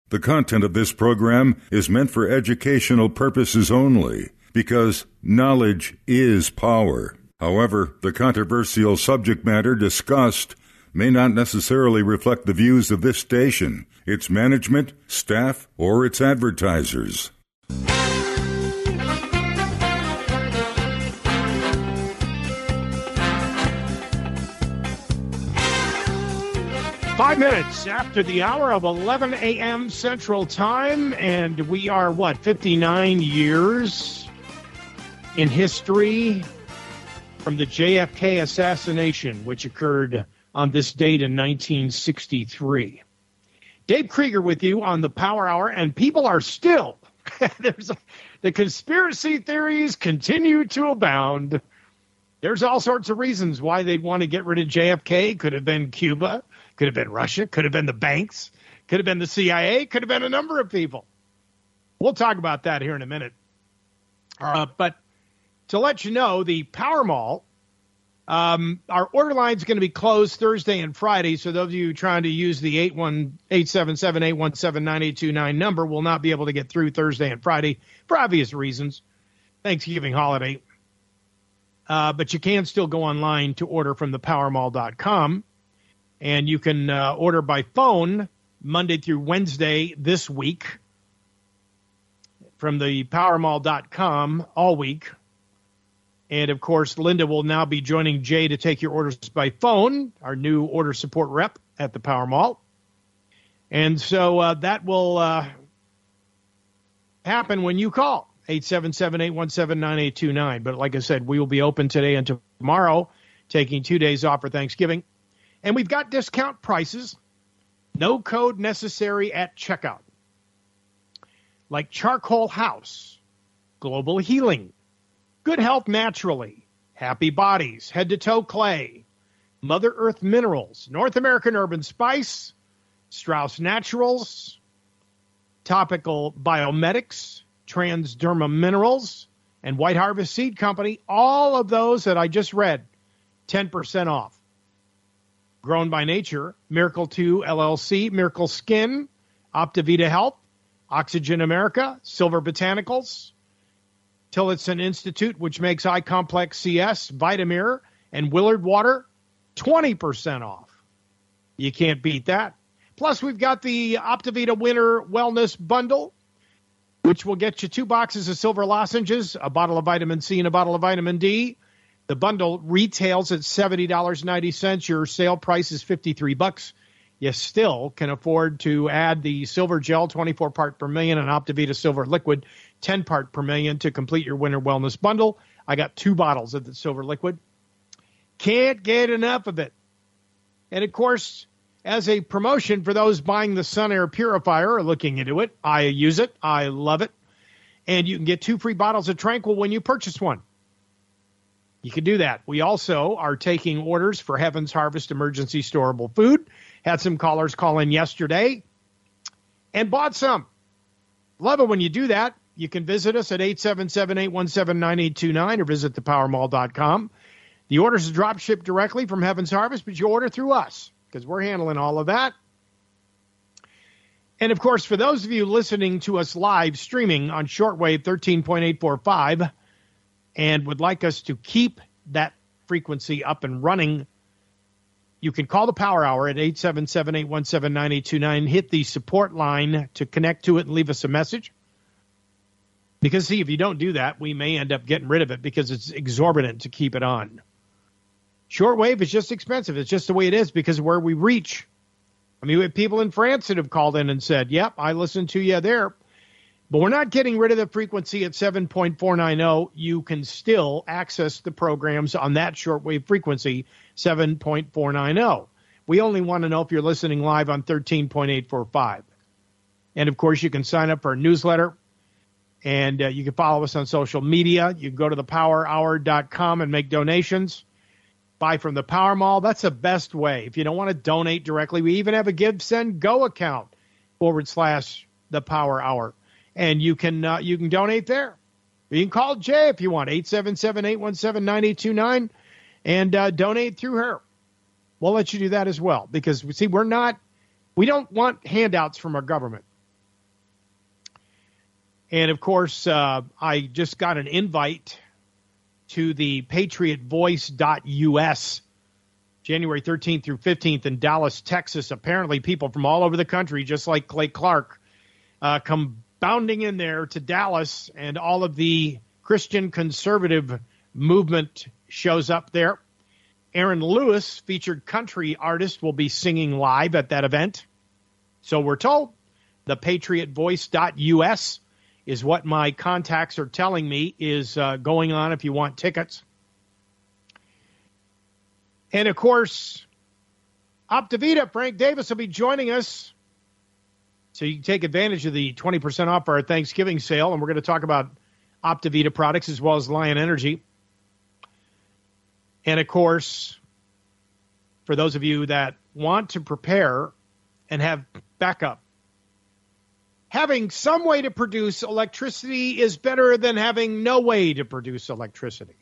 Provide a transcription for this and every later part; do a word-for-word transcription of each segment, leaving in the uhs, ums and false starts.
The content of this program is meant for educational purposes only, because knowledge is power. However, the controversial subject matter discussed may not necessarily reflect the views of this station, its management, staff, or its advertisers. Five minutes after the hour of eleven a.m. Central Time, and we are, what, fifty-nine years in history from the J F K assassination, which occurred on this date in nineteen sixty-three. Dave Krieger with you on the Power Hour, and people are still, there's a, the conspiracy theories continue to abound. There's all sorts of reasons why they'd want to get rid of J F K. Could have been Cuba. Could have been Russia, could have been the banks, could have been the C I A, could have been a number of people. We'll talk about that here in a minute. Uh, but to let you know, the Power Mall, um, our order line is going to be closed Thursday and Friday, so those of you trying to use the eight seven seven, eight one seven, nine eight two nine number will not be able to get through Thursday and Friday for obvious reasons. Thanksgiving holiday. Uh, but you can still go online to order from the power mall dot com. And you can uh, order by phone Monday through Wednesday this week from the power mall dot com all week. And, of course, Linda will now be joining Jay to take your orders by phone, our new order support rep at the Power Mall. And so uh, that will uh, happen when you call, eight seven seven, eight one seven, nine eight two nine. But like I said, we will be open today and tomorrow, taking two days off for Thanksgiving. And we've got discount prices, no code necessary at checkout. Like Charcoal House, Global Healing, Good Health Naturally, Happy Bodies, Head to Toe Clay, Mother Earth Minerals, North American Urban Spice, Strauss Naturals, Topical Biomedics, Transderma Minerals, and White Harvest Seed Company. All of those that I just read, ten percent off. Grown by Nature, Miracle two L L C, Miracle Skin, Optivita Health, Oxygen America, Silver Botanicals, Tillotson Institute, which makes Eye Complex C S, Vitamir, and Willard Water, twenty percent off. You can't beat that. Plus, we've got the Optivita Winter Wellness Bundle, which will get you two boxes of silver lozenges, a bottle of vitamin C, and a bottle of vitamin D. The bundle retails at seventy dollars and ninety cents. Your sale price is fifty-three bucks. You still can afford to add the Silver Gel, twenty-four part per million, and Optivita Silver Liquid, ten part per million, to complete your Winter Wellness Bundle. I got two bottles of the Silver Liquid. Can't get enough of it. And, of course, as a promotion for those buying the Sun Air Purifier or looking into it, I use it. I love it. And you can get two free bottles of Tranquil when you purchase one. You can do that. We also are taking orders for Heaven's Harvest Emergency Storable Food. Had some callers call in yesterday and bought some. Love it when you do that. You can visit us at eight seven seven, eight one seven, nine eight two nine or visit the power mall dot com. The orders are drop shipped directly from Heaven's Harvest, but you order through us because we're handling all of that. And, of course, for those of you listening to us live streaming on shortwave thirteen point eight four five, and would like us to keep that frequency up and running, you can call the Power Hour at eight seven seven, eight one seven, nine eight two nine. Hit the support line to connect to it and leave us a message. Because, see, if you don't do that, we may end up getting rid of it because it's exorbitant to keep it on. Shortwave is just expensive. It's just the way it is because of where we reach. I mean, we have people in France that have called in and said, yep, I listened to you there. But we're not getting rid of the frequency at seven point four nine zero. You can still access the programs on that shortwave frequency, seven point four nine zero. We only want to know if you're listening live on thirteen point eight four five. And, of course, you can sign up for our newsletter, and uh, you can follow us on social media. You can go to the power hour dot com and make donations. Buy from the Power Mall. That's the best way. If you don't want to donate directly, we even have a Give, Send, Go account forward slash the Power Hour. And you can uh, you can donate there. You can call Jay if you want, eight seven seven, eight one seven, nine eight two nine, and uh, donate through her. We'll let you do that as well because, see, we're not, we don't want handouts from our government. And, of course, uh, I just got an invite to the patriot voice dot U S January thirteenth through fifteenth in Dallas, Texas. Apparently people from all over the country, just like Clay Clark, uh, come bounding in there to Dallas, and all of the Christian conservative movement shows up there. Aaron Lewis, featured country artist, will be singing live at that event. So we're told. The patriot voice dot U S is what my contacts are telling me is uh, going on if you want tickets. And, of course, Optavita, Frank Davis will be joining us. So you can take advantage of the twenty percent off our Thanksgiving sale. And we're going to talk about Optavita products as well as Lion Energy. And, of course, for those of you that want to prepare and have backup, having some way to produce electricity is better than having no way to produce electricity.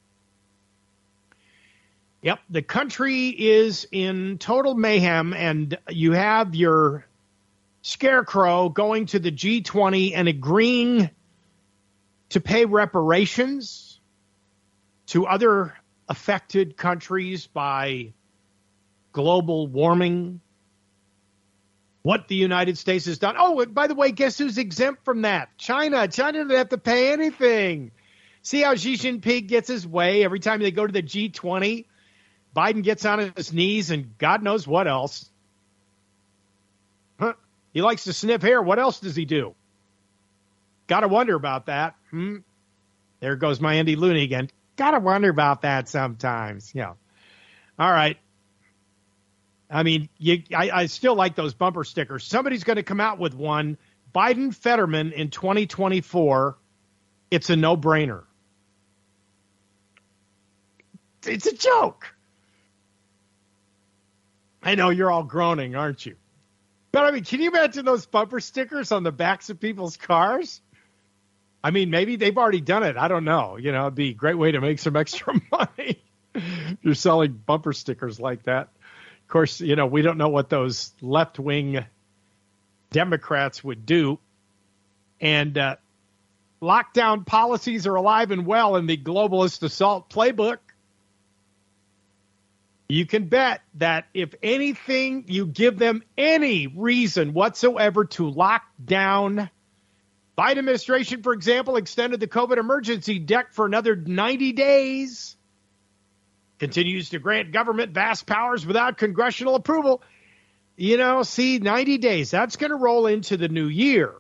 Yep, the country is in total mayhem, and you have your scarecrow going to the G twenty and agreeing to pay reparations to other affected countries by global warming. What the United States has done. Oh, by the way, guess who's exempt from that? China. China doesn't have to pay anything. See how Xi Jinping gets his way every time they go to the G twenty? Biden gets on his knees and God knows what else. Huh? He likes to sniff hair. What else does he do? Got to wonder about that. Hmm? There goes my Andy Looney again. Got to wonder about that sometimes. Yeah. All right. I mean, you, I, I still like those bumper stickers. Somebody's going to come out with one. Biden Fetterman in twenty twenty-four. It's a no-brainer. It's a joke. I know you're all groaning, aren't you? But, I mean, can you imagine those bumper stickers on the backs of people's cars? I mean, maybe they've already done it. I don't know. You know, it'd be a great way to make some extra money if you're selling bumper stickers like that. Of course, you know, we don't know what those left-wing Democrats would do. And uh, lockdown policies are alive and well in the globalist assault playbook. You can bet that if anything, you give them any reason whatsoever to lock down. Biden administration, for example, extended the COVID emergency deck for another ninety days. Continues to grant government vast powers without congressional approval. You know, see, ninety days, that's going to roll into the new year.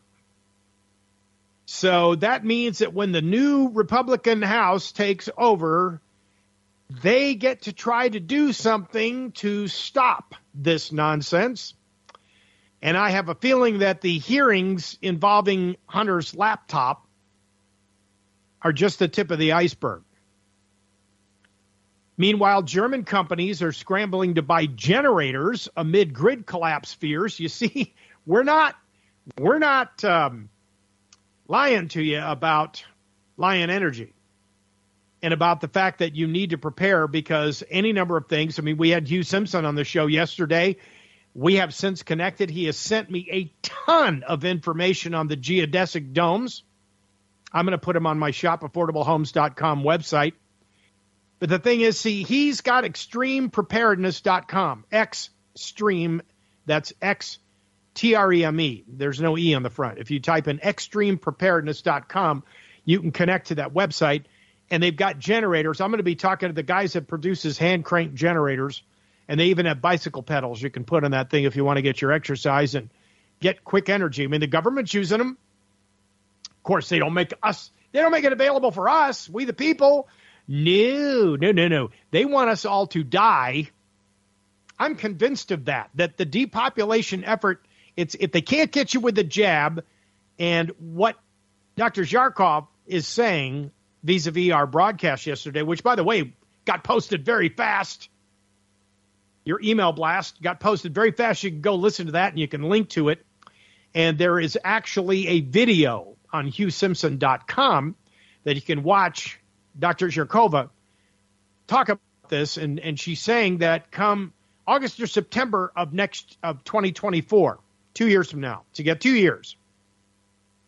So that means that when the new Republican House takes over, they get to try to do something to stop this nonsense. And I have a feeling that the hearings involving Hunter's laptop are just the tip of the iceberg. Meanwhile, German companies are scrambling to buy generators amid grid collapse fears. You see, we're not we're not um, lying to you about Lion Energy and about the fact that you need to prepare because any number of things. I mean, we had Hugh Simpson on the show yesterday. We have since connected. He has sent me a ton of information on the geodesic domes. I'm going to put them on my shop affordable homes dot com website. But the thing is, see, he's got extreme preparedness dot com. Extreme, that's X T R E M E. There's no E on the front. If you type in extreme preparedness dot com, you can connect to that website. And they've got generators. I'm going to be talking to the guys that produces hand crank generators. And they even have bicycle pedals you can put on that thing if you want to get your exercise and get quick energy. I mean, the government's using them. Of course, they don't make us, they don't make it available for us, we the people. No, no, no, no. They want us all to die. I'm convinced of that, that the depopulation effort, it's if they can't get you with the jab, and what Doctor Zarkov is saying vis-a-vis our broadcast yesterday, which, by the way, got posted very fast. Your email blast got posted very fast. You can go listen to that, and you can link to it. And there is actually a video on hugh simpson dot com that you can watch Doctor Zharkova talk about this, and, and she's saying that come August or September of next of twenty twenty-four, two years from now, to get two years,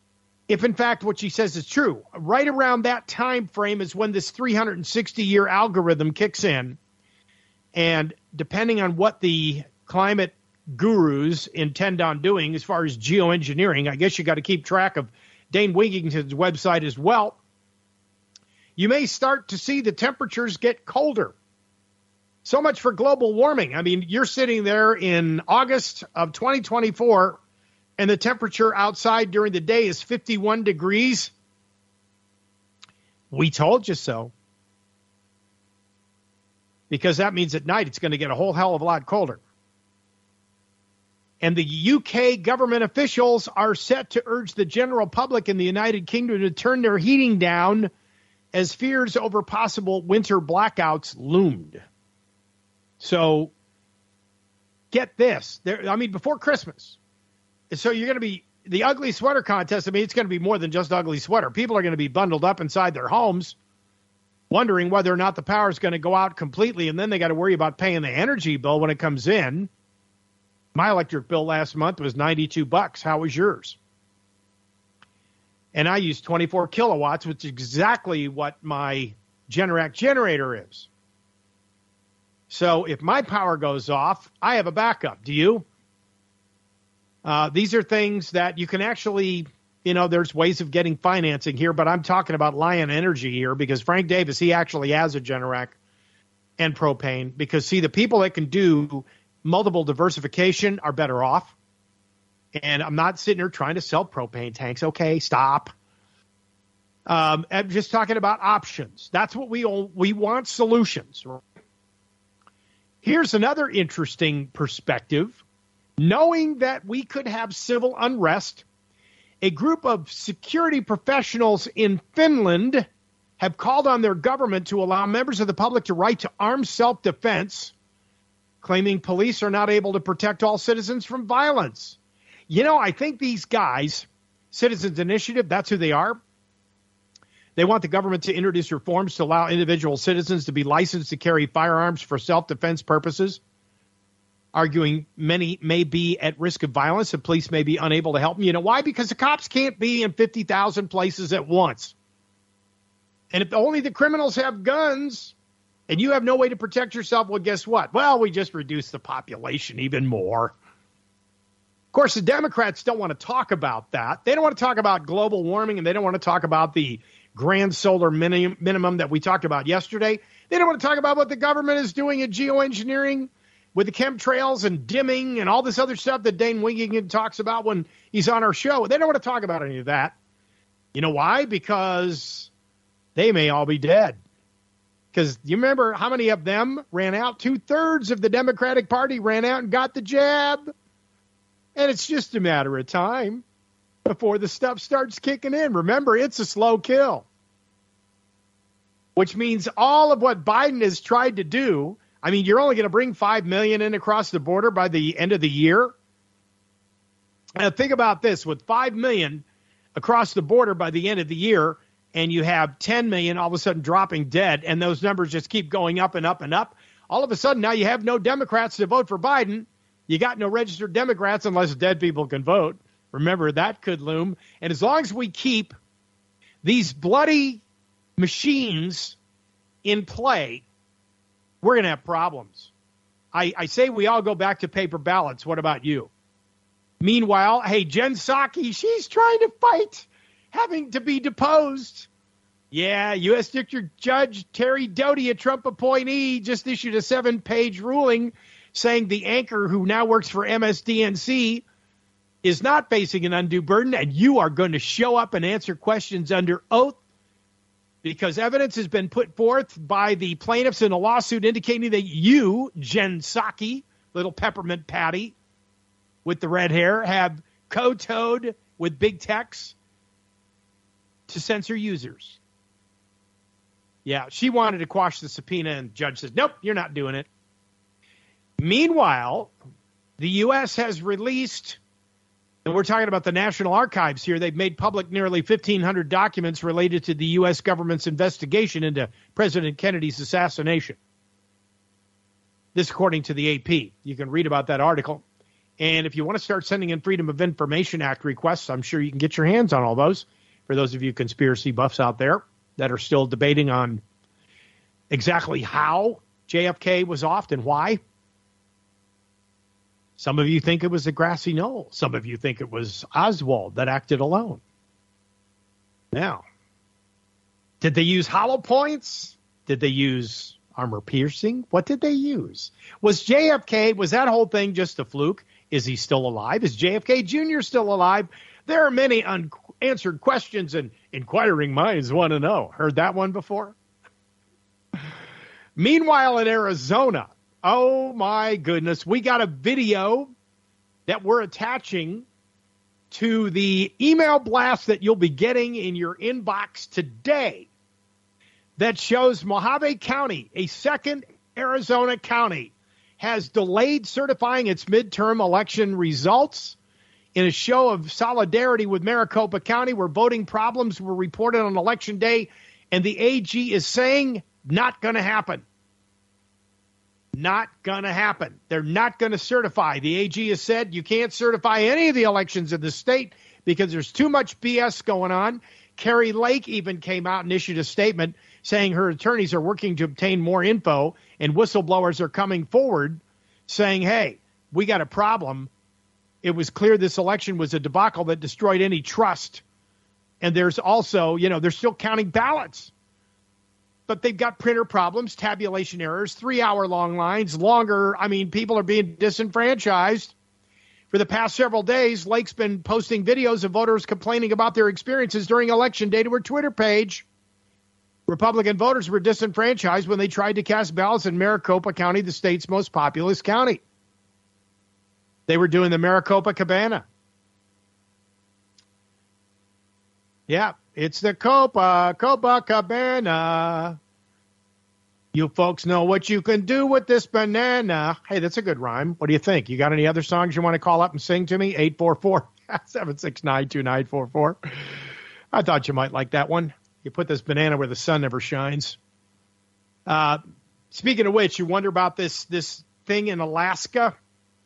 if in fact what she says is true. Right around that time frame is when this three hundred sixty year algorithm kicks in. And depending on what the climate gurus intend on doing as far as geoengineering, I guess you got to keep track of Dane Wigington's website as well. You may start to see the temperatures get colder. So much for global warming. I mean, you're sitting there in August of twenty twenty-four, and the temperature outside during the day is fifty-one degrees. We told you so. Because that means at night it's going to get a whole hell of a lot colder. And the U K government officials are set to urge the general public in the United Kingdom to turn their heating down as fears over possible winter blackouts loomed. So get this. There, I mean, before Christmas. So you're going to be, the ugly sweater contest, I mean, it's going to be more than just ugly sweater. People are going to be bundled up inside their homes, wondering whether or not the power is going to go out completely, and then they got to worry about paying the energy bill when it comes in. My electric bill last month was ninety-two bucks. How was yours? And I use twenty-four kilowatts, which is exactly what my Generac generator is. So if my power goes off, I have a backup. Do you? Uh, these are things that you can actually, you know, there's ways of getting financing here, but I'm talking about Lion Energy here because Frank Davis, he actually has a Generac and propane because, see, the people that can do multiple diversification are better off. And I'm not sitting here trying to sell propane tanks. Okay, stop. Um, I'm just talking about options. That's what we all, we want solutions. Here's another interesting perspective. Knowing that we could have civil unrest, a group of security professionals in Finland have called on their government to allow members of the public to right to armed self-defense, claiming police are not able to protect all citizens from violence. You know, I think these guys, Citizens Initiative, that's who they are. They want the government to introduce reforms to allow individual citizens to be licensed to carry firearms for self-defense purposes, arguing many may be at risk of violence and police may be unable to help them. You know why? Because the cops can't be in fifty thousand places at once. And if only the criminals have guns and you have no way to protect yourself, well, guess what? Well, we just reduce the population even more. Of course, the Democrats don't want to talk about that. They don't want to talk about global warming, and they don't want to talk about the grand solar minimum, minimum that we talked about yesterday. They don't want to talk about what the government is doing in geoengineering with the chemtrails and dimming and all this other stuff that Dane Wigington talks about when he's on our show. They don't want to talk about any of that. You know why? Because they may all be dead. Because you remember how many of them ran out? Two-thirds of the Democratic Party ran out and got the jab. And it's just a matter of time before the stuff starts kicking in. Remember, it's a slow kill. Which means all of what Biden has tried to do, I mean, you're only going to bring five million in across the border by the end of the year. And think about this, with five million across the border by the end of the year, and you have ten million all of a sudden dropping dead, and those numbers just keep going up and up and up, all of a sudden now you have no Democrats to vote for Biden. You got no registered Democrats unless dead people can vote. Remember, that could loom. And as long as we keep these bloody machines in play, we're going to have problems. I, I say we all go back to paper ballots. What about you? Meanwhile, hey, Jen Psaki, she's trying to fight having to be deposed. Yeah, U S District Judge Terry Doty, a Trump appointee, just issued a seven-page ruling saying the anchor who now works for M S D N C is not facing an undue burden, and you are going to show up and answer questions under oath because evidence has been put forth by the plaintiffs in a lawsuit indicating that you, Jen Psaki, little peppermint patty with the red hair, have kowtowed with big techs to censor users. Yeah, she wanted to quash the subpoena, and the judge says, nope, you're not doing it. Meanwhile, the U S has released, and we're talking about the National Archives here, they've made public nearly fifteen hundred documents related to the U S government's investigation into President Kennedy's assassination. This according to the A P. You can read about that article. And if you want to start sending in Freedom of Information Act requests, I'm sure you can get your hands on all those. For those of you conspiracy buffs out there that are still debating on exactly how J F K was offed and why. Some of you think it was the grassy knoll. Some of you think it was Oswald that acted alone. Now, did they use hollow points? Did they use armor piercing? What did they use? Was J F K, was that whole thing just a fluke? Is he still alive? Is J F K Junior still alive? There are many unanswered questions, and inquiring minds want to know. Heard that one before? Meanwhile, in Arizona, oh my goodness, we got a video that we're attaching to the email blast that you'll be getting in your inbox today that shows Mojave County, a second Arizona county, has delayed certifying its midterm election results in a show of solidarity with Maricopa County, where voting problems were reported on Election Day, and the A G is saying not going to happen. Not going to happen. They're not going to certify. The A G has said you can't certify any of the elections in the state because there's too much B S going on. Carrie Lake even came out and issued a statement saying her attorneys are working to obtain more info, and whistleblowers are coming forward saying, hey, we got a problem. It was clear this election was a debacle that destroyed any trust. And there's also, you know, they're still counting ballots. But they've got printer problems, tabulation errors, three-hour-long lines, longer. I mean, people are being disenfranchised. For the past several days, Lake's been posting videos of voters complaining about their experiences during Election Day to her Twitter page. Republican voters were disenfranchised when they tried to cast ballots in Maricopa County, the state's most populous county. They were doing the Maricopa Cabana. Yeah, it's the Copa, Copa Cabana. You folks know what you can do with this banana. Hey, that's a good rhyme. What do you think? You got any other songs you want to call up and sing to me? eight four four, seven six nine, two nine four four. I thought you might like that one. You put this banana where the sun never shines. Uh, speaking of which, you wonder about this, this thing in Alaska?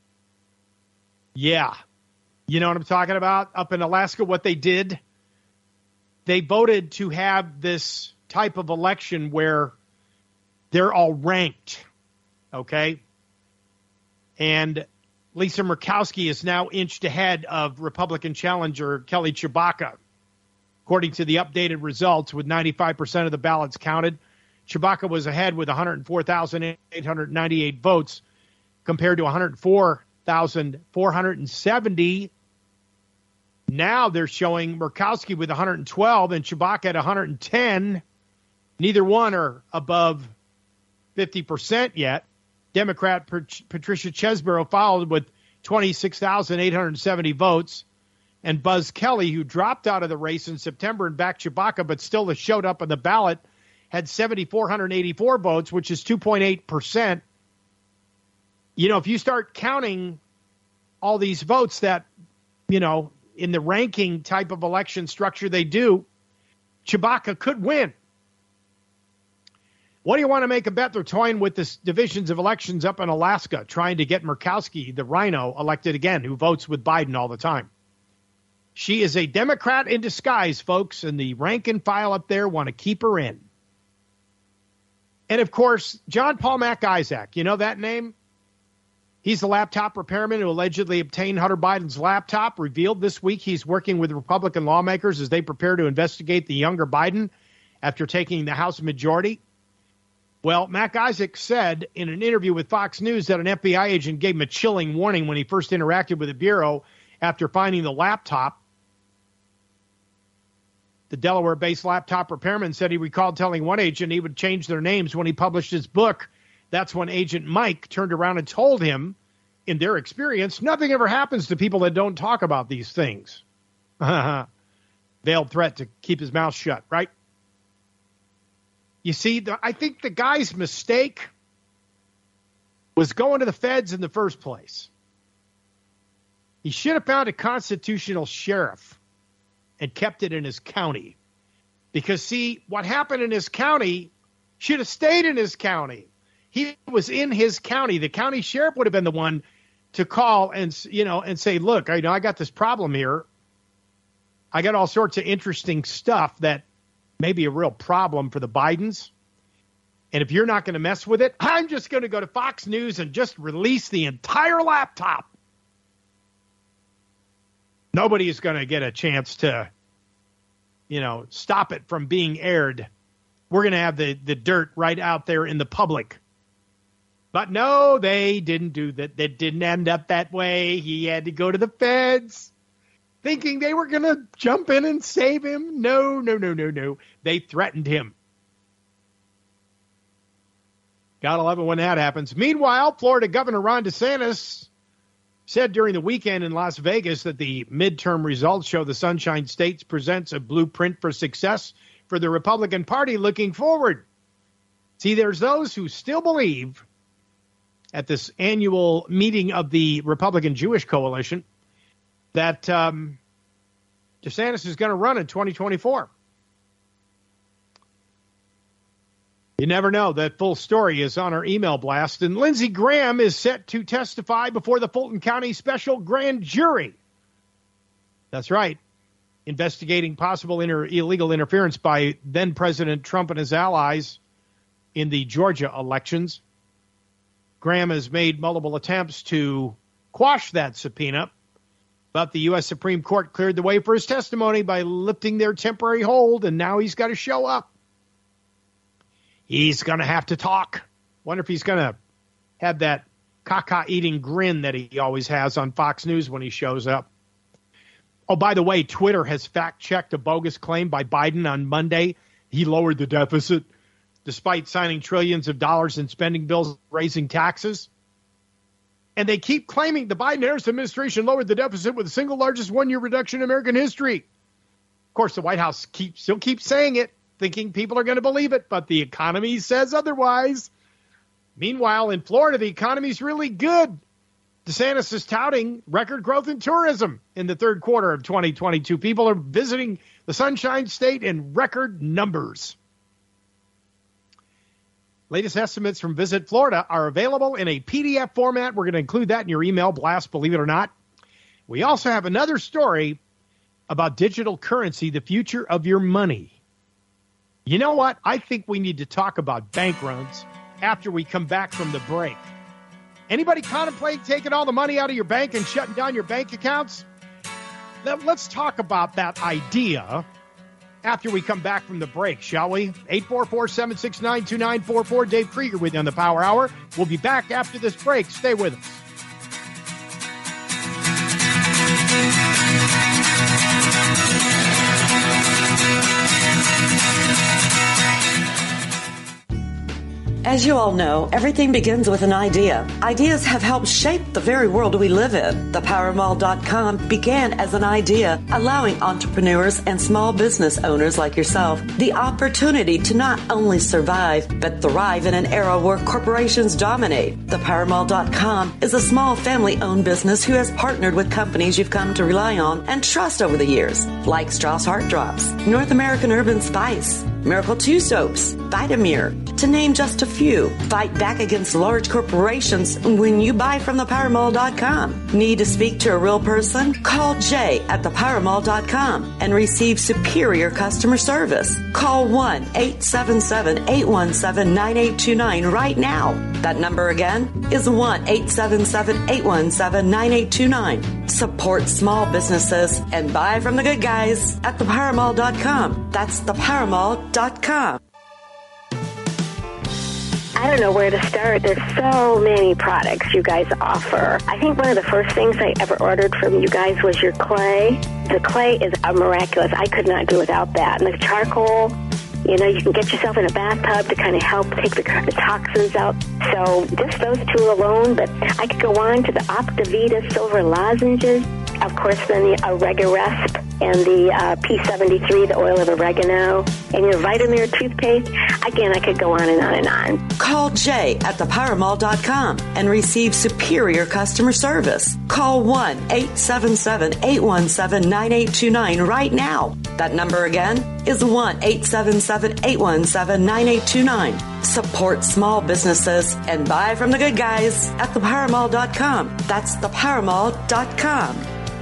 Yeah. You know what I'm talking about? Up in Alaska, what they did? They voted to have this type of election where they're all ranked, okay? And Lisa Murkowski is now inched ahead of Republican challenger Kelly Tshibaka. According to the updated results, with ninety-five percent of the ballots counted, Tshibaka was ahead with one hundred four thousand eight hundred ninety-eight votes compared to one hundred four thousand four hundred seventy. Now they're showing Murkowski with one hundred twelve and Tshibaka at one hundred ten. Neither one are above fifty percent yet. Democrat Patricia Chesborough followed with twenty-six thousand eight hundred seventy votes. And Buzz Kelly, who dropped out of the race in September and backed Tshibaka, but still showed up on the ballot, had seven thousand four hundred eighty-four votes, which is two point eight percent. You know, if you start counting all these votes that, you know, in the ranking type of election structure they do, Tshibaka could win. What do you want to make a bet? They're toying with the divisions of elections up in Alaska, trying to get Murkowski, the rhino, elected again, who votes with Biden all the time. She is a Democrat in disguise, folks, and the rank and file up there want to keep her in. And, of course, John Paul Mac Isaac, you know that name? He's the laptop repairman who allegedly obtained Hunter Biden's laptop, revealed this week he's working with Republican lawmakers as they prepare to investigate the younger Biden after taking the House majority. Well, Mac Isaac said in an interview with Fox News that an F B I agent gave him a chilling warning when he first interacted with the Bureau after finding the laptop. The Delaware-based laptop repairman said he recalled telling one agent he would change their names when he published his book. That's when Agent Mike turned around and told him, in their experience, nothing ever happens to people that don't talk about these things. Veiled threat to keep his mouth shut, right? You see, the, I think the guy's mistake was going to the feds in the first place. He should have found a constitutional sheriff and kept it in his county. Because, see, what happened in his county should have stayed in his county. He was in his county. The county sheriff would have been the one to call and, you know, and say, look, I know I got this problem here. I got all sorts of interesting stuff that may be a real problem for the Bidens. And if you're not going to mess with it, I'm just going to go to Fox News and just release the entire laptop. Nobody is going to get a chance to, you know, stop it from being aired. We're going to have the, the dirt right out there in the public. But no, they didn't do that. That didn't end up that way. He had to go to the feds thinking they were going to jump in and save him. No, no, no, no, no. They threatened him. Gotta love it when that happens. Meanwhile, Florida Governor Ron DeSantis said during the weekend in Las Vegas that the midterm results show the Sunshine State presents a blueprint for success for the Republican Party looking forward. See, there's those who still believe at this annual meeting of the Republican Jewish Coalition that um, DeSantis is going to run in twenty twenty-four. You never know. That full story is on our email blast. And Lindsey Graham is set to testify before the Fulton County Special Grand Jury. That's right. Investigating possible inter- illegal interference by then-President Trump and his allies in the Georgia elections. Graham has made multiple attempts to quash that subpoena, but the U S Supreme Court cleared the way for his testimony by lifting their temporary hold, and now he's got to show up. He's going to have to talk. Wonder if he's going to have that caca-eating grin that he always has on Fox News when he shows up. Oh, by the way, Twitter has fact-checked a bogus claim by Biden on Monday. He lowered the deficit despite signing trillions of dollars in spending bills, raising taxes. And they keep claiming the Biden-Harris administration lowered the deficit with the single largest one-year reduction in American history. Of course, the White House keeps, still keeps saying it, thinking people are going to believe it, but the economy says otherwise. Meanwhile, in Florida, the economy's really good. DeSantis is touting record growth in tourism in the third quarter of twenty twenty-two. People are visiting the Sunshine State in record numbers. Latest estimates from Visit Florida are available in a P D F format. We're going to include that in your email blast, believe it or not. We also have another story about digital currency, the future of your money. You know what? I think we need to talk about bank runs after we come back from the break. Anybody contemplate taking all the money out of your bank and shutting down your bank accounts? Let's talk about that idea after we come back from the break, shall we? eight four four, seven six nine, two nine four four. Dave Krieger with you on the Power Hour. We'll be back after this break. Stay with us. As you all know, everything begins with an idea. Ideas have helped shape the very world we live in. The Power Mall dot com began as an idea, allowing entrepreneurs and small business owners like yourself the opportunity to not only survive, but thrive in an era where corporations dominate. The Power Mall dot com is a small family-owned business who has partnered with companies you've come to rely on and trust over the years, like Strauss Heart Drops, North American Urban Spice, Miracle two Soaps, Vitamir, to name just a few. Fight back against large corporations when you buy from the Power Mall dot com. Need to speak to a real person? Call Jay at the Power Mall dot com and receive superior customer service. Call one eight seven seven, eight one seven, nine eight two nine right now. That number again is one eight seven seven, eight one seven, nine eight two nine. Support small businesses and buy from the good guys at the Power Mall dot com. That's the Power Mall dot com. I don't know where to start. There's so many products you guys offer. I think one of the first things I ever ordered from you guys was your clay. The clay is a miraculous. I could not do without that. And the charcoal, you know, you can get yourself in a bathtub to kind of help take the, the toxins out. So just those two alone, but I could go on to the Optavita silver lozenges. of course, then the Oregaresp and the uh, P seventy-three, the oil of oregano, and your Vitamir toothpaste. Again, I could go on and on and on. Call Jay at the power mall dot com and receive superior customer service. Call one eight seven seven, eight one seven, nine eight two nine right now. That number again is one eight seven seven, eight one seven, nine eight two nine. Support small businesses and buy from the good guys at the power mall dot com. That's the power mall dot com.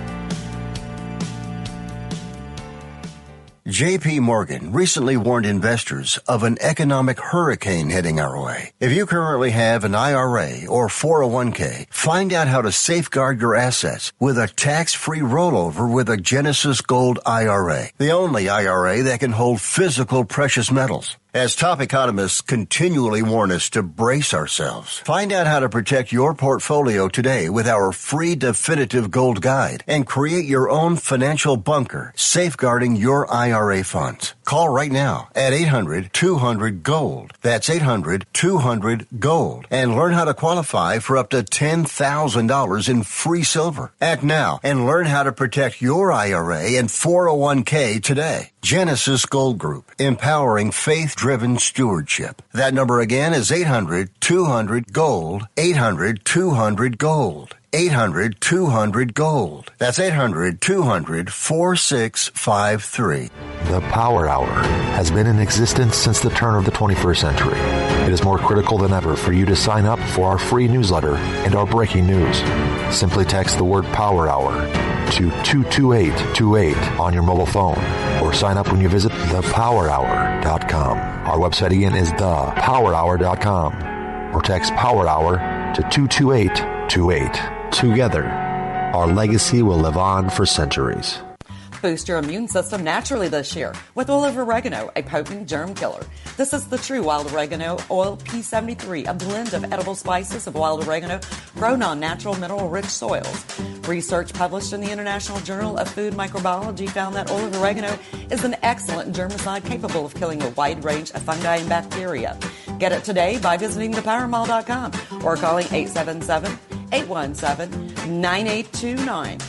J P. Morgan recently warned investors of an economic hurricane heading our way. If you currently have an I R A or four oh one k, find out how to safeguard your assets with a tax-free rollover with a Genesis Gold I R A, the only I R A that can hold physical precious metals. As top economists continually warn us to brace ourselves, find out how to protect your portfolio today with our free definitive gold guide and create your own financial bunker safeguarding your I R A funds. Call right now at eight hundred, two hundred, GOLD. That's eight hundred, two hundred, GOLD. And learn how to qualify for up to ten thousand dollars in free silver. Act now and learn how to protect your I R A and four oh one k today. Genesis Gold Group, empowering faith-driven stewardship. That number again is eight hundred, two hundred, GOLD, eight hundred, two hundred, GOLD. eight hundred, two hundred, GOLD. That's eight hundred, two hundred, four six five three. The Power Hour has been in existence since the turn of the twenty-first century. It is more critical than ever for you to sign up for our free newsletter and our breaking news. Simply text the word Power Hour to two two eight two eight on your mobile phone, or sign up when you visit the power hour dot com. Our website again is the power hour dot com, or text Power Hour to two two eight two eight. Together, our legacy will live on for centuries. Boost your immune system naturally this year with oil of oregano, a potent germ killer. This is the true wild oregano oil P seventy-three, a blend of edible spices of wild oregano grown on natural mineral-rich soils. Research published in the International Journal of Food Microbiology found that oil of oregano is an excellent germicide capable of killing a wide range of fungi and bacteria. Get it today by visiting the power mall dot com or calling eight seven seven, eight one seven, nine eight two nine.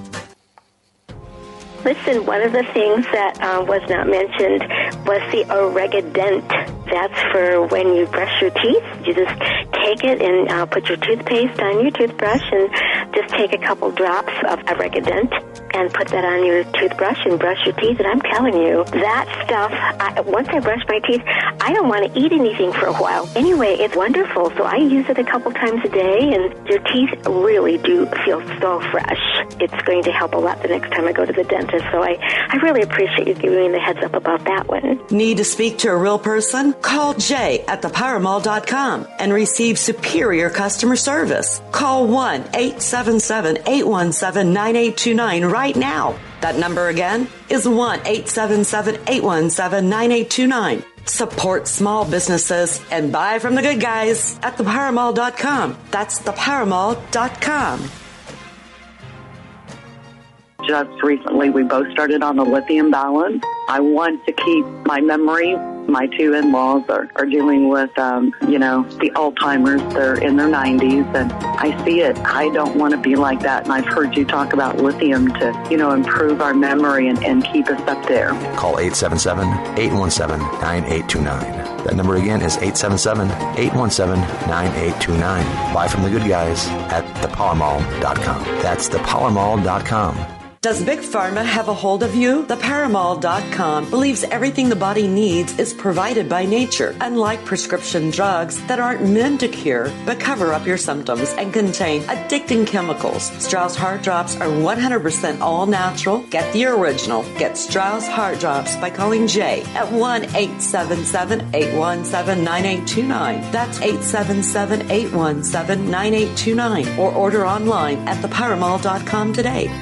Listen, one of the things that uh, was not mentioned was the Oregadent. That's for when you brush your teeth. You just take it and uh, put your toothpaste on your toothbrush and just take a couple drops of Oregadent and put that on your toothbrush and brush your teeth. And I'm telling you, that stuff, I, once I brush my teeth, I don't want to eat anything for a while. Anyway, it's wonderful. So I use it a couple times a day, and your teeth really do feel so fresh. It's going to help a lot the next time I go to the dentist. So I, I really appreciate you giving me the heads up about that one. Need to speak to a real person? Call Jay at the power mall dot com and receive superior customer service. Call one eight seven seven, eight one seven, nine eight two nine right now. That number again is one eight seven seven, eight one seven, nine eight two nine. Support small businesses and buy from the good guys at the power mall dot com. That's the power mall dot com. Just recently, we both started on the lithium balance. I want to keep my memory. My two in-laws are, are dealing with, um, you know, the Alzheimer's. They're in their nineties, and I see it. I don't want to be like that, and I've heard you talk about lithium to, you know, improve our memory and, and keep us up there. Call eight seven seven, eight one seven, nine eight two nine. That number again is eight seven seven, eight one seven, nine eight two nine. Buy from the good guys at the power mall dot com. That's the power mall dot com. Does Big Pharma have a hold of you? The power mall dot com believes everything the body needs is provided by nature, unlike prescription drugs that aren't meant to cure but cover up your symptoms and contain addicting chemicals. Strauss Heart Drops are one hundred percent all natural. Get the original. Get Strauss Heart Drops by calling Jay at one eight seven seven, eight one seven, nine eight two nine. That's eight seven seven, eight one seven, nine eight two nine. Or order online at the power mall dot com today.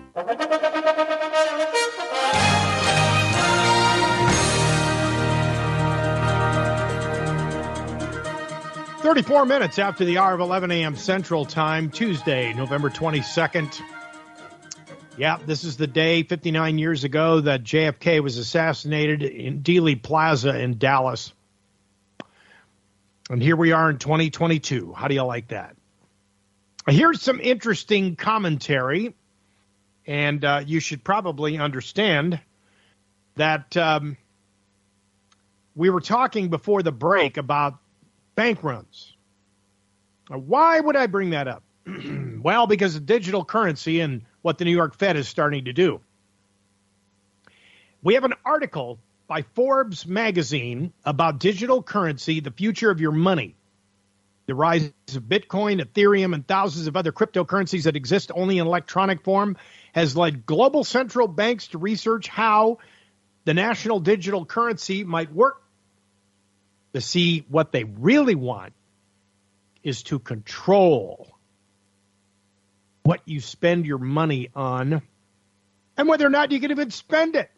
thirty-four minutes after the hour of eleven a.m. Central Time, Tuesday, November twenty-second. Yeah, this is the day fifty-nine years ago that J F K was assassinated in Dealey Plaza in Dallas. And here we are in twenty twenty-two. How do you like that? Here's some interesting commentary And uh, you should probably understand that um, we were talking before the break about bank runs. Why would I bring that up? Well, because of digital currency and what the New York Fed is starting to do. We have an article by Forbes magazine about digital currency, the future of your money. The rise of Bitcoin, Ethereum, and thousands of other cryptocurrencies that exist only in electronic form has led global central banks to research how the national digital currency might work. To see what they really want is to control what you spend your money on and whether or not you can even spend it.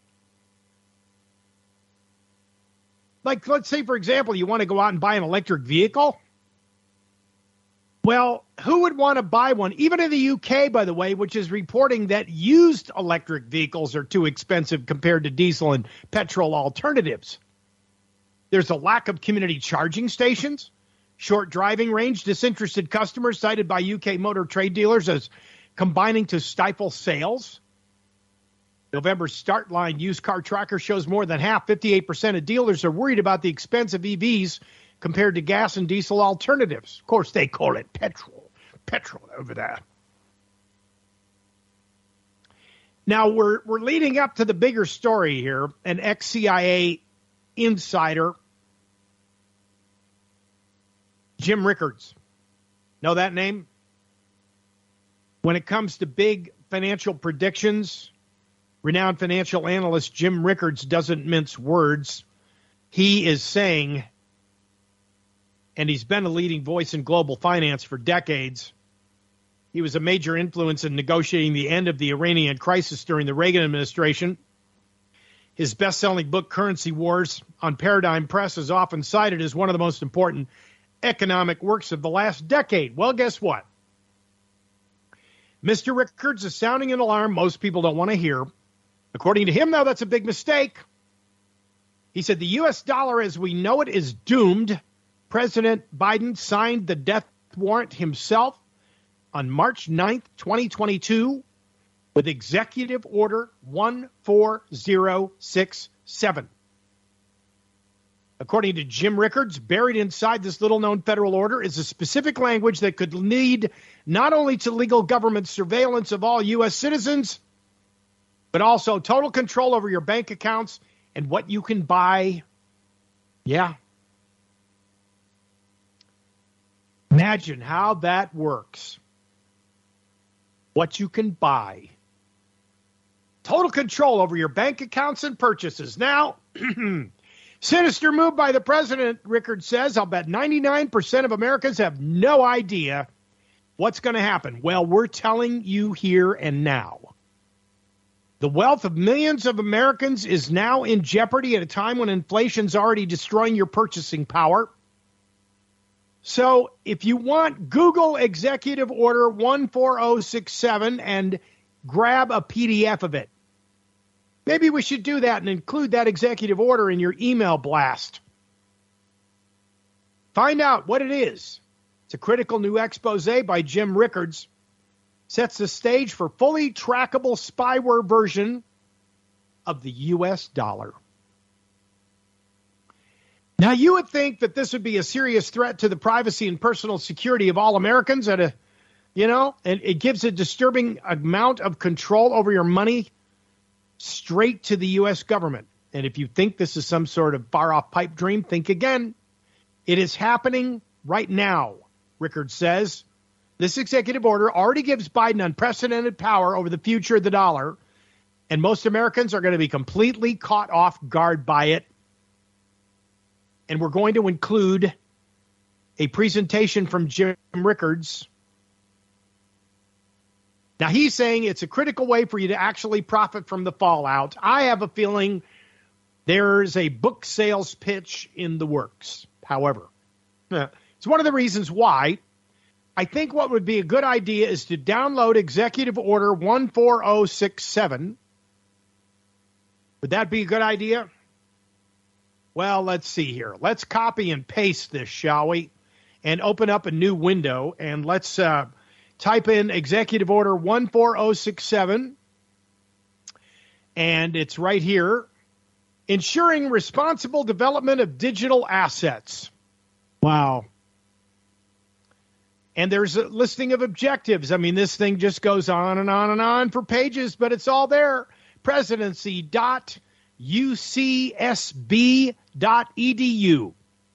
Like, let's say, for example, you want to go out and buy an electric vehicle. Well, who would want to buy one? Even in the U K, by the way, which is reporting that used electric vehicles are too expensive compared to diesel and petrol alternatives. There's a lack of community charging stations, short driving range, disinterested customers cited by U K motor trade dealers as combining to stifle sales. November's StartLine used car tracker shows more than half, fifty-eight percent of dealers are worried about the expense of E Vs compared to gas and diesel alternatives. Of course, they call it petrol. Petrol over there. Now, we're we're leading up to the bigger story here. An ex-C I A insider, Jim Rickards. Know that name? When it comes to big financial predictions, renowned financial analyst Jim Rickards doesn't mince words. He is saying, and he's been a leading voice in global finance for decades. He was a major influence in negotiating the end of the Iranian crisis during the Reagan administration. His best-selling book, Currency Wars, on Paradigm Press, is often cited as one of the most important economic works of the last decade. Well, guess what? Mister Rickards is sounding an alarm most people don't want to hear. According to him, though, that's a big mistake. He said the U S dollar as we know it is doomed. President Biden signed the death warrant himself on March ninth, twenty twenty-two, with Executive Order one four zero six seven. According to Jim Rickards, buried inside this little-known federal order is a specific language that could lead not only to legal government surveillance of all U S citizens, but also total control over your bank accounts and what you can buy. Yeah. Imagine how that works. What you can buy. Total control over your bank accounts and purchases. Now, sinister move by the president, Rickard says. I'll bet ninety-nine percent of Americans have no idea what's going to happen. Well, we're telling you here and now. The wealth of millions of Americans is now in jeopardy at a time when inflation's already destroying your purchasing power. So if you want, Google Executive Order one four zero six seven and grab a P D F of it. Maybe we should do that and include that executive order in your email blast. Find out what it is. It's a critical new expose by Jim Rickards. Sets the stage for fully trackable spyware version of the U S dollar. Now, you would think that this would be a serious threat to the privacy and personal security of all Americans at a, you know, and it gives a disturbing amount of control over your money straight to the U S government. And if you think this is some sort of far-off pipe dream, think again. It is happening right now, Rickard says. This executive order already gives Biden unprecedented power over the future of the dollar, and most Americans are going to be completely caught off guard by it. And we're going to include a presentation from Jim Rickards. Now, he's saying it's a critical way for you to actually profit from the fallout. I have a feeling there's a book sales pitch in the works. However, it's one of the reasons why I think what would be a good idea is to download Executive Order one four zero six seven. Would that be a good idea? Well, let's see here. Let's copy and paste this, shall we? And open up a new window, and let's uh, type in Executive Order one four zero six seven. And it's right here, ensuring responsible development of digital assets. Wow. And there's a listing of objectives. I mean, this thing just goes on and on and on for pages, but it's all there. presidency dot u c s b dot e d u.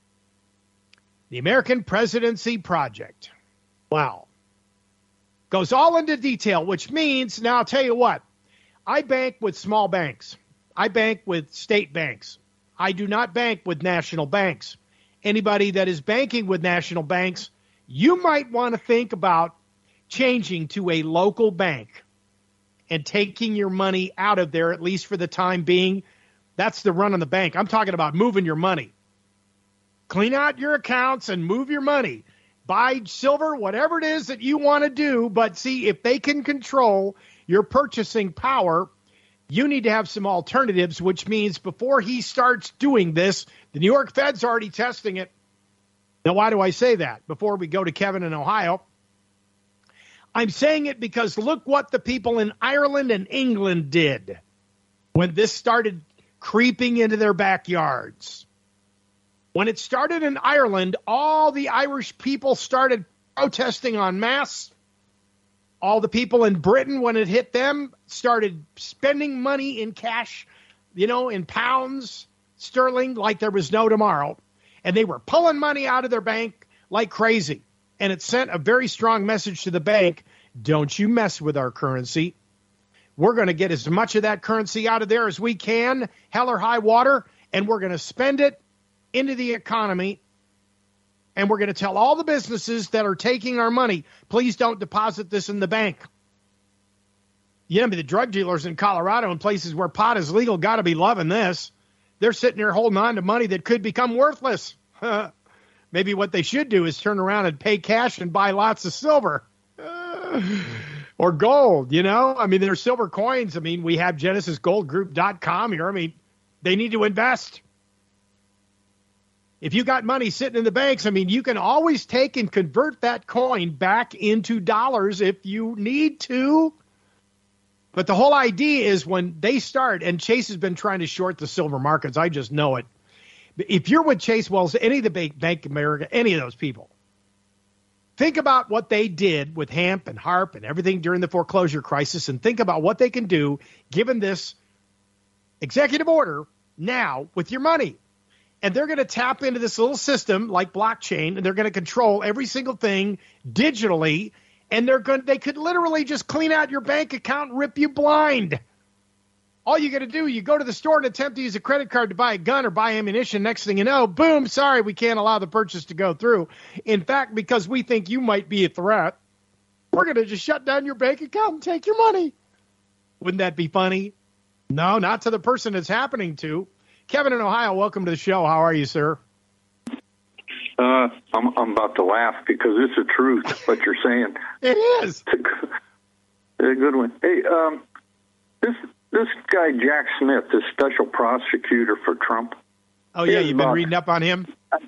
The American Presidency Project. Wow. Goes all into detail, which means, now I'll tell you what, I bank with small banks. I bank with state banks. I do not bank with national banks. Anybody that is banking with national banks, you might want to think about changing to a local bank and taking your money out of there, at least for the time being. That's the run on the bank. I'm talking about moving your money. Clean out your accounts and move your money. Buy silver, whatever it is that you want to do. But see, if they can control your purchasing power, you need to have some alternatives, which means before he starts doing this, the New York Fed's already testing it. Now, why do I say that? Before we go to Kevin in Ohio, I'm saying it because look what the people in Ireland and England did when this started creeping into their backyards. When it started in Ireland, all the Irish people started protesting en masse. All the people in Britain, when it hit them, started spending money in cash, you know, in pounds sterling like there was no tomorrow. And they were pulling money out of their bank like crazy. And it sent a very strong message to the bank, don't you mess with our currency. We're going to get as much of that currency out of there as we can, hell or high water, and we're going to spend it into the economy. And we're going to tell all the businesses that are taking our money, please don't deposit this in the bank. You know, the drug dealers in Colorado and places where pot is legal got to be loving this. They're sitting there holding on to money that could become worthless. Maybe what they should do is turn around and pay cash and buy lots of silver or gold, you know. I mean, there's silver coins. I mean, we have Genesis Gold Group dot com here. I mean, they need to invest. If you got money sitting in the banks, I mean, you can always take and convert that coin back into dollars if you need to. But the whole idea is when they start, and Chase has been trying to short the silver markets, I just know it. If you're with Chase Wells, any of the Bank, Bank of America, any of those people, think about what they did with Hamp and Harp and everything during the foreclosure crisis, and think about what they can do given this executive order now with your money. And they're going to tap into this little system like blockchain, and they're going to control every single thing digitally. And they're going, they could literally just clean out your bank account and rip you blind. All you got to do, you go to the store and attempt to use a credit card to buy a gun or buy ammunition. Next thing you know, boom, sorry, we can't allow the purchase to go through. In fact, because we think you might be a threat, we're going to just shut down your bank account and take your money. Wouldn't that be funny? No, not to the person it's happening to. Kevin in Ohio, welcome to the show. How are you, sir? Uh, I'm, I'm about to laugh because it's the truth, what you're saying. It is. It's a good, a good one. Hey, um, this this guy, Jack Smith, this special prosecutor for Trump. Oh, yeah, you've been about, reading up on him?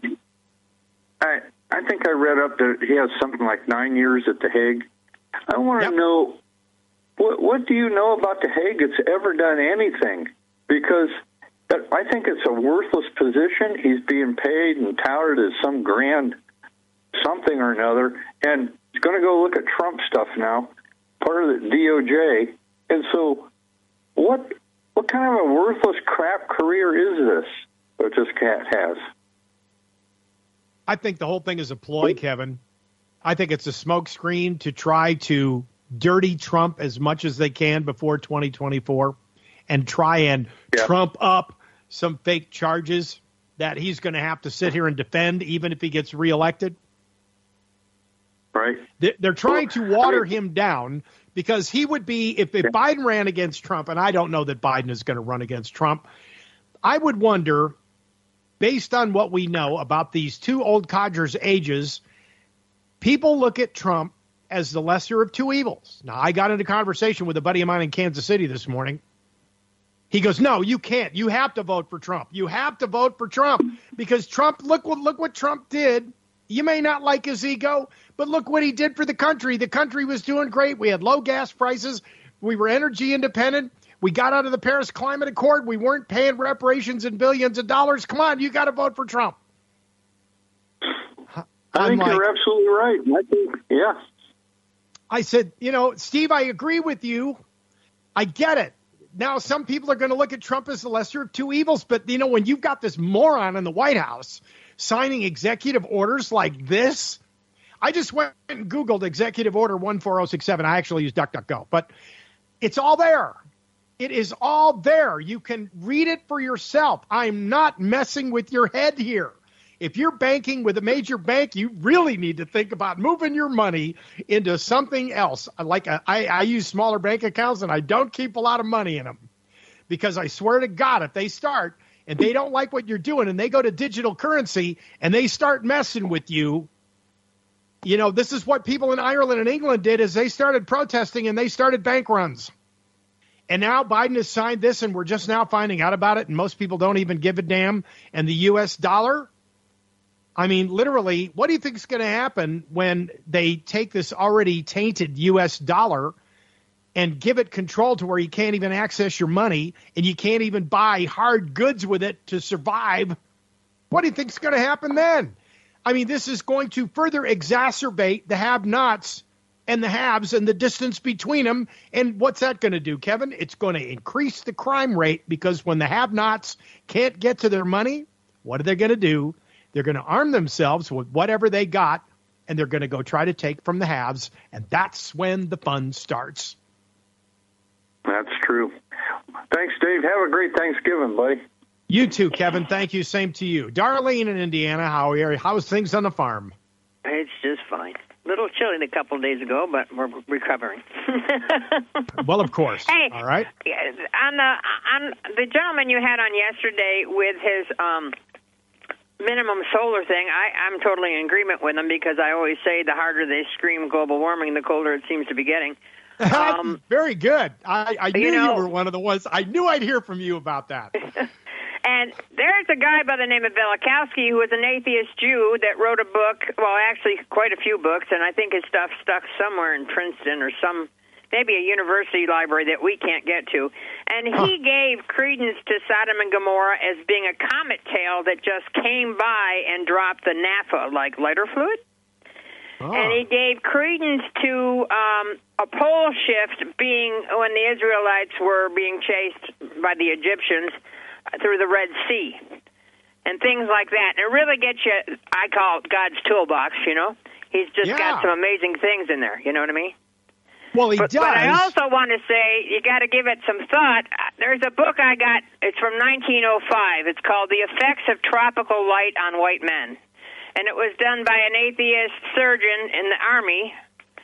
I I think I read up that he has something like nine years at The Hague. I want to yep. know, what, what do you know about The Hague that's ever done anything? Because I think it's a worthless position. He's being paid and touted as some grand something or another, and he's going to go look at Trump stuff now, part of the D O J. And so what what kind of a worthless crap career is this that this cat has? I think the whole thing is a ploy, Kevin. I think it's a smokescreen to try to dirty Trump as much as they can before twenty twenty-four and try and yeah. trump up some fake charges that he's going to have to sit here and defend even if he gets reelected. Right. They're trying to water him down because he would be, if, if Biden ran against Trump, and I don't know that Biden is going to run against Trump, I would wonder, based on what we know about these two old codgers' ages, people look at Trump as the lesser of two evils. Now, I got into a conversation with a buddy of mine in Kansas City this morning. He goes, no, you can't. You have to vote for Trump. You have to vote for Trump because Trump, look what look what Trump did. You may not like his ego, but look what he did for the country. The country was doing great. We had low gas prices. We were energy independent. We got out of the Paris Climate Accord. We weren't paying reparations in billions of dollars. Come on, you got to vote for Trump. I I'm think like, you're absolutely right. I think, yeah. I said, you know, Steve, I agree with you. I get it. Now, some people are going to look at Trump as the lesser of two evils, but, you know, when you've got this moron in the White House signing executive orders like this, I just went and Googled Executive Order one four zero six seven. I actually use DuckDuckGo, but it's all there. It is all there. You can read it for yourself. I'm not messing with your head here. If you're banking with a major bank, you really need to think about moving your money into something else. Like a, I, I use smaller bank accounts, and I don't keep a lot of money in them because I swear to God, if they start and they don't like what you're doing and they go to digital currency and they start messing with you, you know, this is what people in Ireland and England did is they started protesting and they started bank runs. And now Biden has signed this, and we're just now finding out about it, and most people don't even give a damn. And the U S dollar, I mean, literally, what do you think is going to happen when they take this already tainted U S dollar and give it control to where you can't even access your money and you can't even buy hard goods with it to survive? What do you think is going to happen then? I mean, this is going to further exacerbate the have-nots and the haves and the distance between them. And what's that going to do, Kevin? It's going to increase the crime rate because when the have-nots can't get to their money, what are they going to do? They're going to arm themselves with whatever they got, and they're going to go try to take from the haves, and that's when the fun starts. That's true. Thanks, Dave. Have a great Thanksgiving, buddy. You too, Kevin. Thank you. Same to you. Darlene in Indiana, how are, how's things on the farm? It's just fine. A little chilly a couple of days ago, but we're recovering. Well, of course. Hey, all right. On the on the gentleman you had on yesterday with his um, minimum solar thing, I, I'm totally in agreement with him because I always say the harder they scream global warming, the colder it seems to be getting. Um, Very good. I, I knew you, know, you were one of the ones. I knew I'd hear from you about that. And there's a guy by the name of Velikovsky who was an atheist Jew that wrote a book, well, actually quite a few books, and I think his stuff stuck somewhere in Princeton or some, maybe a university library that we can't get to. And he huh. gave credence to Sodom and Gomorrah as being a comet tail that just came by and dropped the naphtha, like lighter fluid. Oh. And he gave credence to um, a pole shift being when the Israelites were being chased by the Egyptians through the Red Sea and things like that. And it really gets you, I call it God's toolbox, you know. He's just yeah. got some amazing things in there, you know what I mean? Well, he but, does. But I also want to say you got to give it some thought. There's a book I got, it's from nineteen oh five. It's called The Effects of Tropical Light on White Men. And it was done by an atheist surgeon in the Army.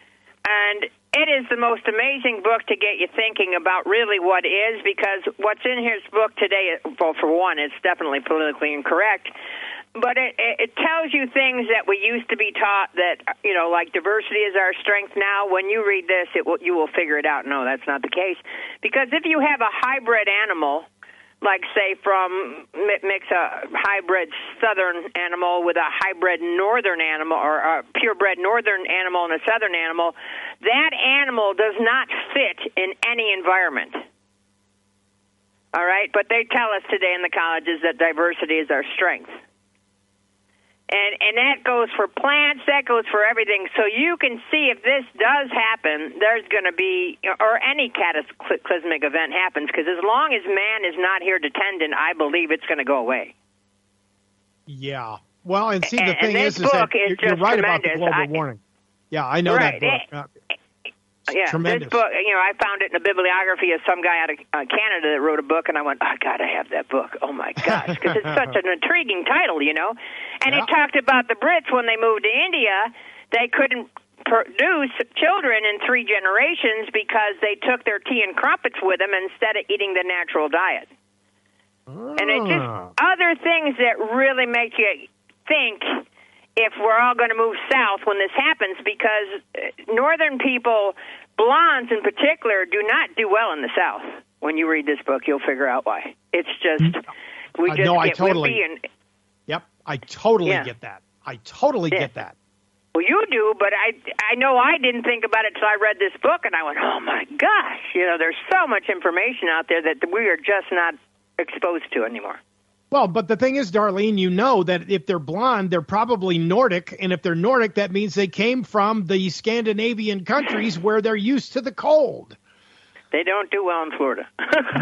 And it is the most amazing book to get you thinking about really what is, because what's in his book today, well, for one, it's definitely politically incorrect, but it, it tells you things that we used to be taught that, you know, like diversity is our strength now. When you read this, it will, you will figure it out. No, that's not the case. Because if you have a hybrid animal, like, say, from mix a hybrid southern animal with a hybrid northern animal or a purebred northern animal and a southern animal, that animal does not fit in any environment. All right? But they tell us today in the colleges that diversity is our strength. And and that goes for plants, that goes for everything. So you can see if this does happen, there's going to be, or any cataclysmic event happens, because as long as man is not here to tend it, I believe it's going to go away. Yeah. Well, and see, the and, thing and is, is is that is you're, you're right tremendous. about the global I, warming. Yeah, I know right. that book. It, Yeah, tremendous. This book, you know, I found it in a bibliography of some guy out of uh, Canada that wrote a book, and I went, oh, God, I have that book. Oh, my gosh, because it's such an intriguing title, you know. And yeah. It talked about the Brits when they moved to India. They couldn't produce children in three generations because they took their tea and crumpets with them instead of eating the natural diet. Oh. And it's just other things that really make you think if we're all going to move south when this happens, because northern people, blondes in particular, do not do well in the South. When you read this book, you'll figure out why. It's just, we just uh, no, get I totally, whippy. And, yep, I totally yeah. get that. I totally yeah. get that. Well, you do, but I I know I didn't think about it until I read this book, and I went, oh, my gosh. You know, there's so much information out there that we are just not exposed to anymore. Well, but the thing is, Darlene, you know that if they're blonde, they're probably Nordic, and if they're Nordic, that means they came from the Scandinavian countries where they're used to the cold. They don't do well in Florida.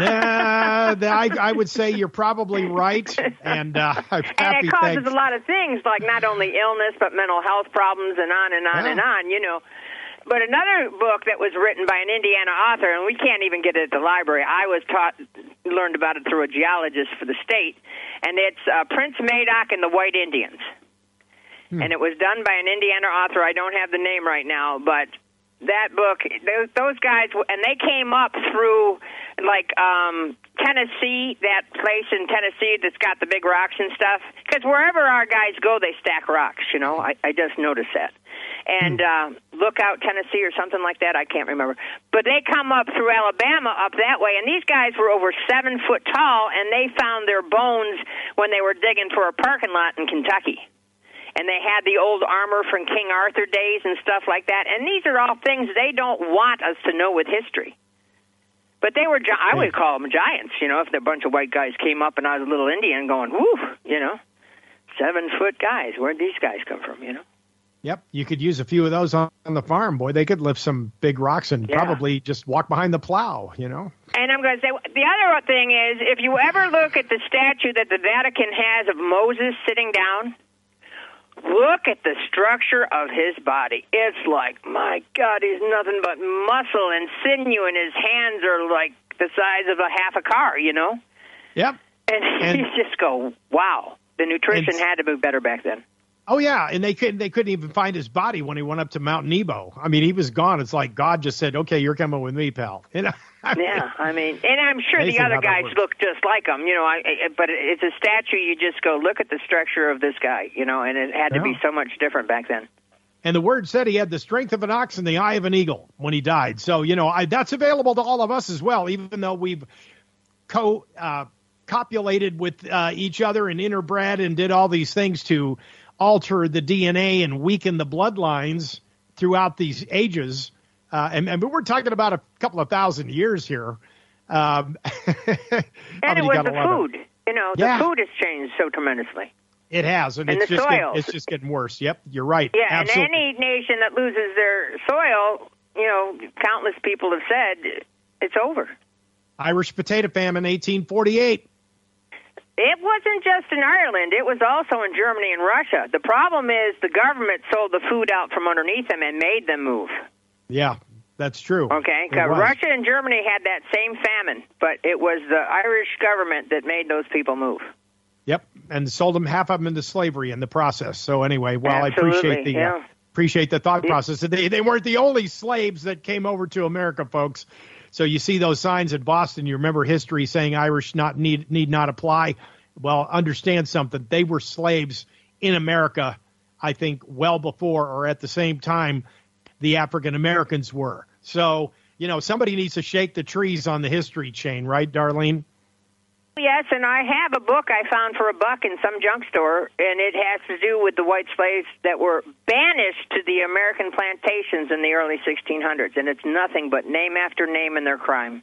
nah, the, I, I would say you're probably right, and uh, I'm happy. And it causes thanks. a lot of things, like not only illness, but mental health problems, and on and on yeah. and on, you know. But another book that was written by an Indiana author, and we can't even get it at the library. I was taught, learned about it through a geologist for the state, and it's uh, Prince Madoc and the White Indians. Hmm. And it was done by an Indiana author. I don't have the name right now, but that book, those, those guys, and they came up through, like, um, Tennessee, that place in Tennessee that's got the big rocks and stuff. Because wherever our guys go, they stack rocks, you know. I, I just noticed that. And uh, Lookout, Tennessee, or something like that. I can't remember. But they come up through Alabama up that way, and these guys were over seven foot tall, and they found their bones when they were digging for a parking lot in Kentucky. And they had the old armor from King Arthur days and stuff like that. And these are all things they don't want us to know with history. But they were, I would call them giants, you know, if a bunch of white guys came up and I was a little Indian going, whoo, you know, seven-foot guys. Where'd these guys come from, you know? Yep, you could use a few of those on the farm, boy. They could lift some big rocks and yeah. probably just walk behind the plow, you know? And I'm going to say, the other thing is, if you ever look at the statue that the Vatican has of Moses sitting down, look at the structure of his body. It's like, my God, he's nothing but muscle and sinew, and his hands are like the size of a half a car, you know? Yep. And, and you just go, wow. The nutrition had to be better back then. Oh, yeah, and they couldn't, they couldn't even find his body when he went up to Mount Nebo. I mean, he was gone. It's like God just said, okay, you're coming with me, pal. You know? I mean, yeah, I mean, and I'm sure the other guys look just like him, you know, I, I, but it's a statue. You just go, look at the structure of this guy, you know, and it had to yeah. be so much different back then. And the word said he had the strength of an ox and the eye of an eagle when he died. So, you know, I, that's available to all of us as well, even though we've co uh, copulated with uh, each other and interbred and did all these things to alter the D N A and weaken the bloodlines throughout these ages. Uh, and, and we're talking about a couple of thousand years here. Um, and it was the food. Of, you know, the yeah. food has changed so tremendously. It has, and, and it's, the just soils. getting, it's just getting worse. Yep, you're right. Yeah, Absolutely. And any nation that loses their soil, you know, countless people have said it's over. Irish potato famine, eighteen forty-eight. It wasn't just in Ireland. It was also in Germany and Russia. The problem is the government sold the food out from underneath them and made them move. Yeah, that's true. Okay, because Russia and Germany had that same famine, but it was the Irish government that made those people move. Yep, and sold them half of them into slavery in the process. So anyway, well, Absolutely, I appreciate the yeah. uh, appreciate the thought yeah. process. They they weren't the only slaves that came over to America, folks. So you see those signs in Boston. You remember history saying Irish not need need not apply. Well, understand something. They were slaves in America, I think, well before or at the same time the African Americans were. So, you know, somebody needs to shake the trees on the history chain, right, Darlene? Yes, and I have a book I found for a buck in some junk store, and it has to do with the white slaves that were banished to the American plantations in the early sixteen hundreds, and it's nothing but name after name in their crime.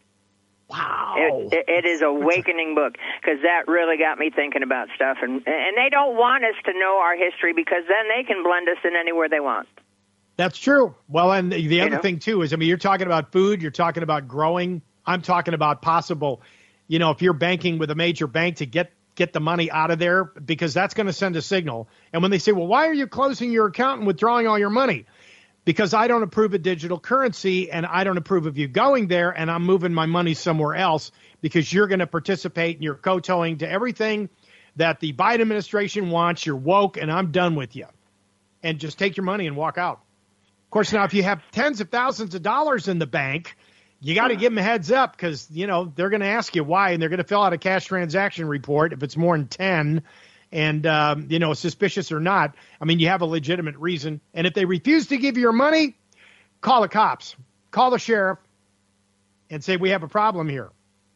Wow. It, it, it is a awakening book, because that really got me thinking about stuff, and and they don't want us to know our history, because then they can blend us in anywhere they want. That's true. Well, and the, the you other know? thing, too, is, I mean, you're talking about food, you're talking about growing. I'm talking about possible, you know, if you're banking with a major bank to get, get the money out of there, because that's going to send a signal. And when they say, well, why are you closing your account and withdrawing all your money? Because I don't approve of digital currency, and I don't approve of you going there, and I'm moving my money somewhere else, because you're going to participate and you're kowtowing to everything that the Biden administration wants. You're woke, and I'm done with you. And just take your money and walk out. Of course, now, if you have tens of thousands of dollars in the bank, you got to give them a heads up, because, you know, they're going to ask you why, and they're going to fill out a cash transaction report if it's more than ten. And, um, you know, suspicious or not, I mean, you have a legitimate reason. And if they refuse to give you your money, call the cops. Call the sheriff and say, we have a problem here.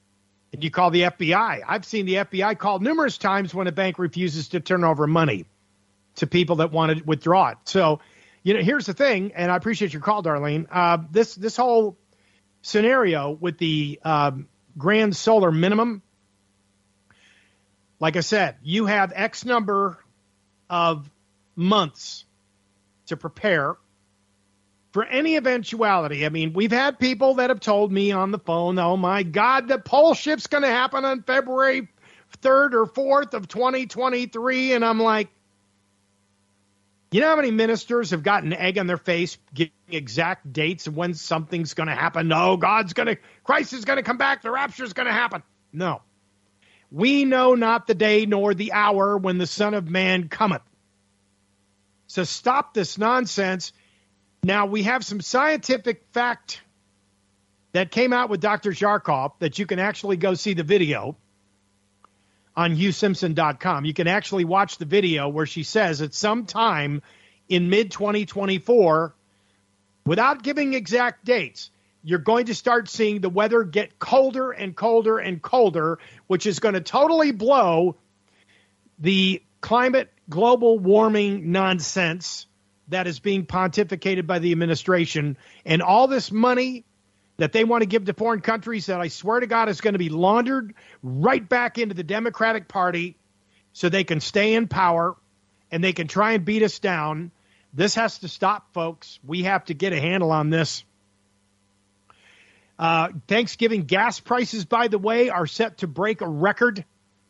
And you call the F B I. I've seen the F B I called numerous times when a bank refuses to turn over money to people that want to withdraw it. So, you know, here's the thing, and I appreciate your call, Darlene. Uh, this this whole scenario with the um, grand solar minimum, like I said, you have X number of months to prepare for any eventuality. I mean, we've had people that have told me on the phone, oh, my God, the pole shift's going to happen on February third or fourth of twenty twenty-three. And I'm like, you know how many ministers have gotten egg on their face giving exact dates of when something's going to happen? No, God's going to, Christ is going to come back. The rapture's going to happen. No. We know not the day nor the hour when the Son of Man cometh. So stop this nonsense. Now, we have some scientific fact that came out with Doctor Zarkov that you can actually go see the video on hugh simpson dot com. You can actually watch the video where she says at some time in mid twenty twenty-four, without giving exact dates, you're going to start seeing the weather get colder and colder and colder, which is going to totally blow the climate global warming nonsense that is being pontificated by the administration, and all this money that they want to give to foreign countries that I swear to God is going to be laundered right back into the Democratic Party so they can stay in power and they can try and beat us down. This has to stop, folks. We have to get a handle on this. Uh, Thanksgiving gas prices, by the way, are set to break a record.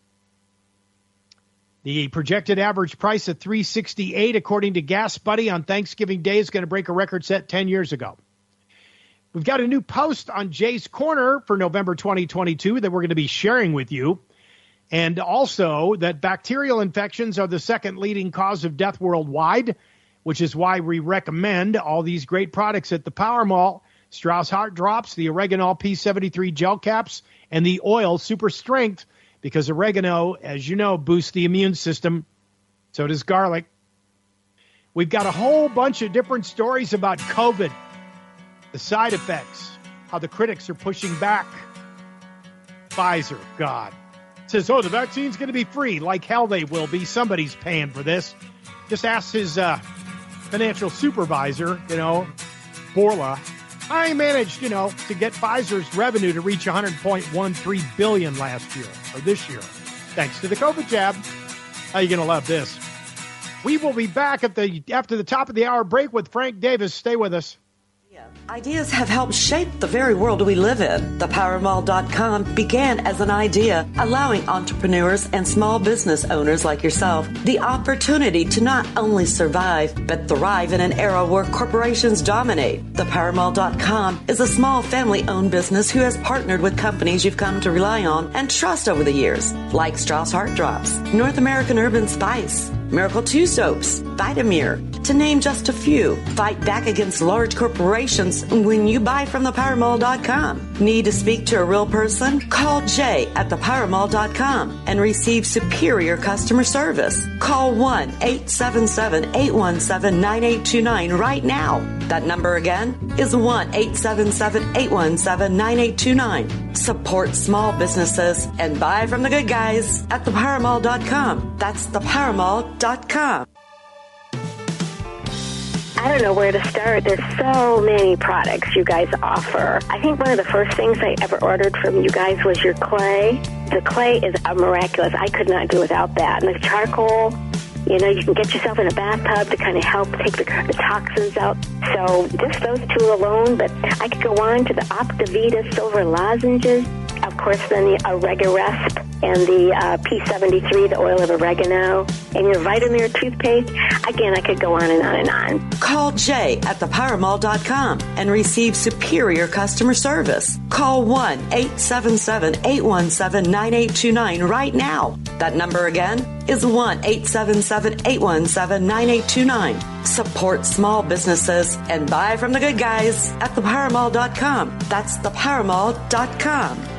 The projected average price of three dollars and sixty-eight cents, according to Gas Buddy, on Thanksgiving Day is going to break a record set ten years ago. We've got a new post on Jay's Corner for November twenty twenty-two that we're going to be sharing with you. And also that bacterial infections are the second leading cause of death worldwide, which is why we recommend all these great products at the Power Mall. Strauss Heart Drops, the Oregano P seventy-three gel caps, and the oil Super Strength, because oregano, as you know, boosts the immune system. So does garlic. We've got a whole bunch of different stories about COVID, the side effects, how the critics are pushing back. Pfizer, God, says, oh, the vaccine's going to be free. Like hell they will be. Somebody's paying for this. Just ask his uh, financial supervisor, you know, Borla. I managed, you know, to get Pfizer's revenue to reach one hundred point one three billion dollars last year, or this year, thanks to the COVID jab. How you going to love this? We will be back at the after the top of the hour break with Frank Davis. Stay with us. Ideas have helped shape the very world we live in. The power mall dot com began as an idea, allowing entrepreneurs and small business owners like yourself the opportunity to not only survive, but thrive in an era where corporations dominate. The power mall dot com is a small family-owned business who has partnered with companies you've come to rely on and trust over the years, like Strauss Heart Drops, North American Urban Spice, Miracle two Soaps, Vitamir, to name just a few. Fight back against large corporations when you buy from the power mall dot com. Need to speak to a real person? Call Jay at the power mall dot com and receive superior customer service. Call one eight seven seven, eight one seven, nine eight two nine right now. That number again is one eight seven seven, eight one seven, nine eight two nine. Support small businesses and buy from the good guys at the power mall dot com. That's the power mall dot com. I don't know where to start. There's so many products you guys offer. I think one of the first things I ever ordered from you guys was your clay. The clay is a miraculous. I could not do without that. And the charcoal, you know, you can get yourself in a bathtub to kind of help take the, the toxins out. So just those two alone, but I could go on to the Optavita silver lozenges. Of course, then the Oregarest and the uh, P seventy-three, the oil of oregano, and your Vitamir toothpaste. Again, I could go on and on and on. Call Jay at the power mall dot com and receive superior customer service. Call one eight seven seven, eight one seven, nine eight two nine right now. That number again is one eight seven seven, eight one seven, nine eight two nine. Support small businesses and buy from the good guys at the power mall dot com. That's the power mall dot com.